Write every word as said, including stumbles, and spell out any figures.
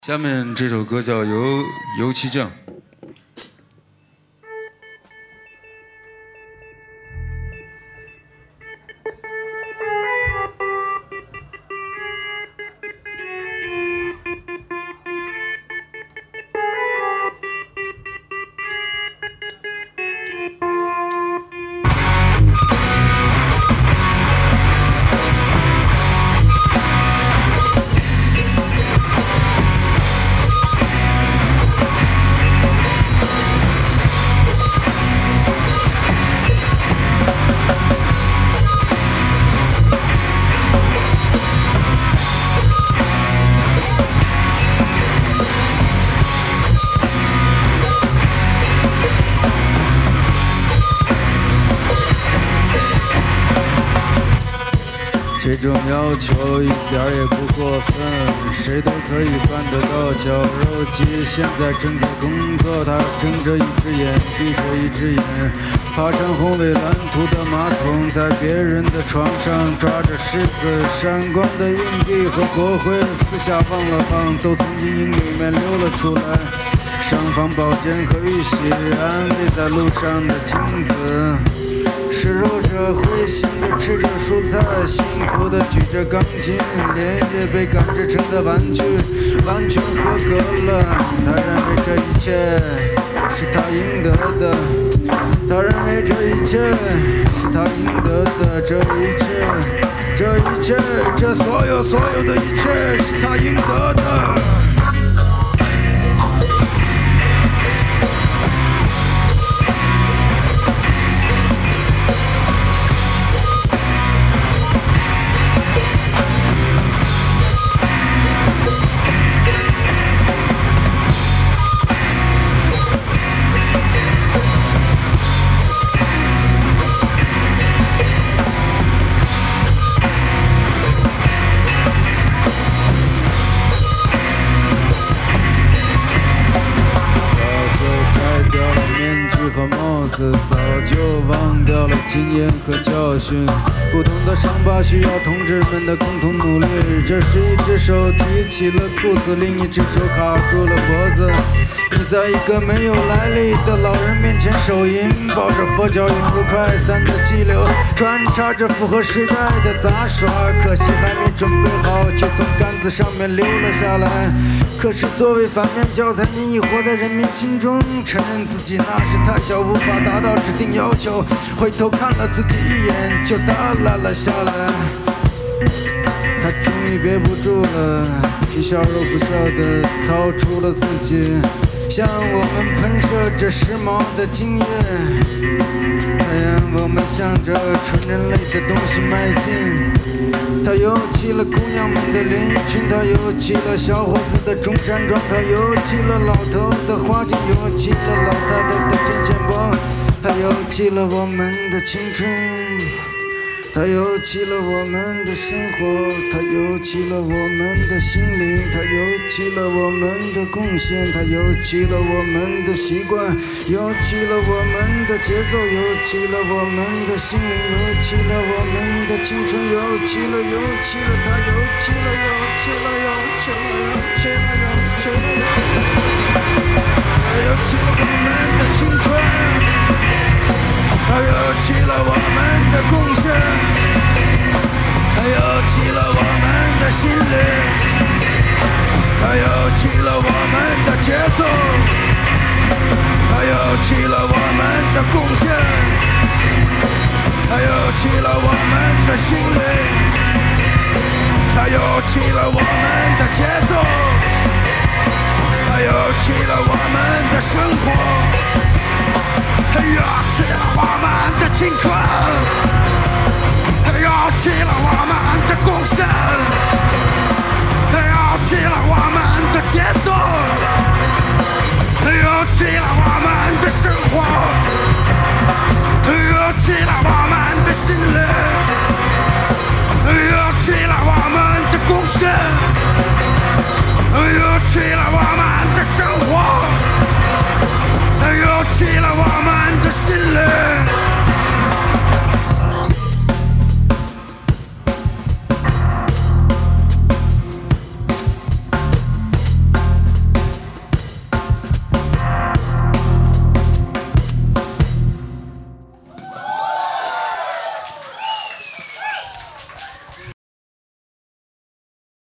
下面这首歌叫《游游其正》。这种要求一点也不过分，谁都可以办得到。绞肉机现在正在工作，他睁着一只眼闭着一只眼，爬上红绿蓝图的马桶，在别人的床上抓着狮子闪光的硬币和国徽，四下望了望，都从阴影里面溜了出来。上方宝剑和玉玺安慰在路上的镜子，湿揉着灰心着吃着蔬菜，幸福的举着钢琴，连夜被赶着成的玩具完全合格了。他认为这一切是他应得的，他认为这一切是他应得的，这一切这一切这所有所有的一切是他应得的。早就忘掉了经验和教训，不同的伤疤需要同志们的共同努力。这是一只手提起了裤子，另一只手卡住了脖子。你在一个没有来历的老人面前手淫，抱着佛脚引入快散的激流，穿插着符合时代的杂耍。可惜还没准备好，就从杆子上面溜了下来。可是作为反面教材，你已活在人民心中，承认自己那是太小，无法达到指定要求，回头看了自己一眼就耷拉了下来。他终于憋不住了，皮笑肉不笑的掏出了自己，向我们喷射着时髦的精液。哎呀，我们向着纯人类的东西迈进。他游起了姑娘们的连衣裙，他游起了小伙子的中山装，他游起了老头的花镜，游起了老太太的针线包，他游起了我们的青春，他游起了我们的生活，他游起了我们的心灵，他游起了我们的贡献，他游起了我们的习惯，游起了我们的节奏，游起了我们的心灵，游起了我们的青春，游起了游起了他游起了游起了游起了游起了游起了游游起了我们的青春，他游起了我们的贡献，他游起了我们的心灵，他游起了我们的节奏，他游起了我们的贡献，他游起了我们的心灵，他游起了我们的节奏，他游起了我们的生活，他游起了我们的青春，他游起了我们的贡献，他游起了我们的节奏，他游起了我们的生活，他游起了我们的心灵，他游起了我们的贡献，他游起了我们的生活，他游起了我们的心灵。